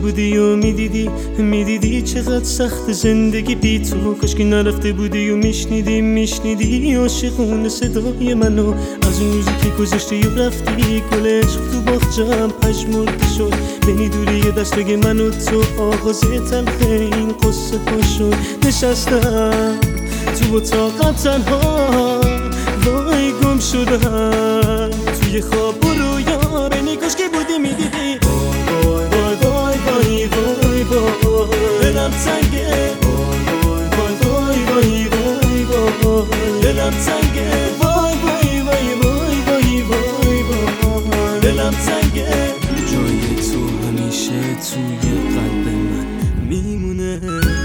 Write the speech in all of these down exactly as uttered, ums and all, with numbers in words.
بودی و میدیدی میدیدی چقدر سخت زندگی بی تو. کاش که نرفته بودی و میشنیدی میشنیدی عاشقونه صدای منو. از اون روزی که گذاشتی و رفتی گل عشق تو باغچه‌ام پژمرده شد. بینی دوری یه دست بگه من و تو آغاز تلخ این قصه ها شد. نشستم تو اتاقم تنها وای گم شدم توی خواب و رویا. بینی کاش که بودی میدیدی وای وای وای وای وای وای دلم تنگه وای وای وای وای وای دلم تنگه وای وای وای وای وای وای وای دلم تنگه. جای تو همیشه توی قلب من میمونه.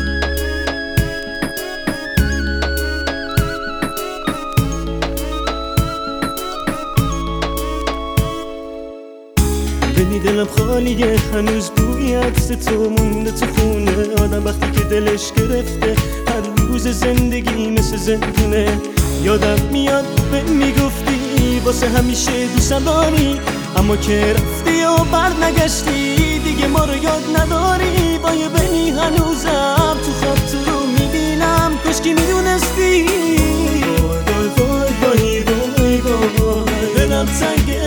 بینی دلم خالیه هنوز بوی عکس تو مونده تو خونه آدم. وقتی که دلش گرفته هر روز زندگی مثل زندونه. یادم میاد به میگفتی واسه همیشه دوستم داری، اما که رفتی و بر نگشتی دیگه ما رو یاد نداری. با یه بینی هنوزم تو خواب تو رو میبینم کاش که میدونستی. وای وای وای وای وای دلم تنگه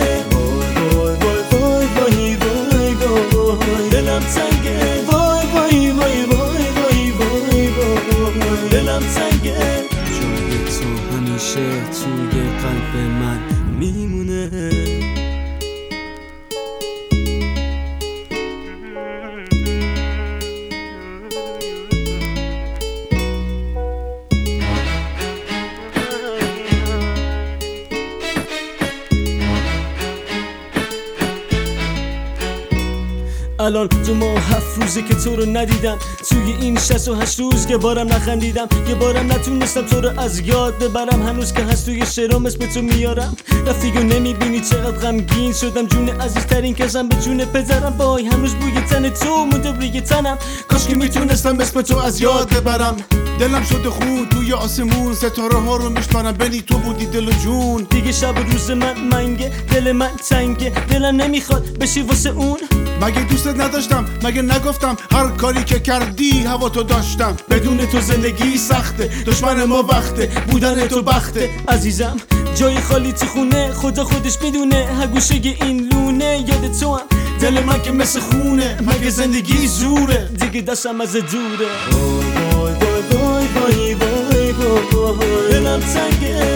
دلم تنگه وای وای وای وای وای وای وای دلم تنگه. جای تو همیشه توی قلب من میمونه. الان دو ماه هفت روزه که تو رو ندیدم. توی این شصت و هشت روز که بارم نخندیدم، یه بارم نتونستم تو رو از یاد ببرم. هنوز که هست توی شعرام اسم تو میارم. رفتی و نمیبینی چقدر غمگین شدم. جون عزیزترین کسم به جون پدرم. وای هنوز بوی تن تو مونده روی تنم. کاش که میتونستم اسم تو از یاد ببرم. دلم شده خون توی آسمون ستاره ها رو میشمارم. بینی تو بودی دل و جون. دیگه شب و روز من منگه دل من تنگه. دلم نمیخواد بشی واسه اون. مگه دوستت نداشتم؟ مگه نگفتم هر کاری که کردی هوا تو داشتم. بدون تو زندگی سخته، دشمن ما وقته، بودن تو بخته. عزیزم جای خالی تو خونه خدا خودش میدونه. هر گوشه این لونه یاد تو هم. دل من که مثل خونه مگه زندگی زوره دیگه دستم از دوره. وای وای وای وای وای وای دلم تنگه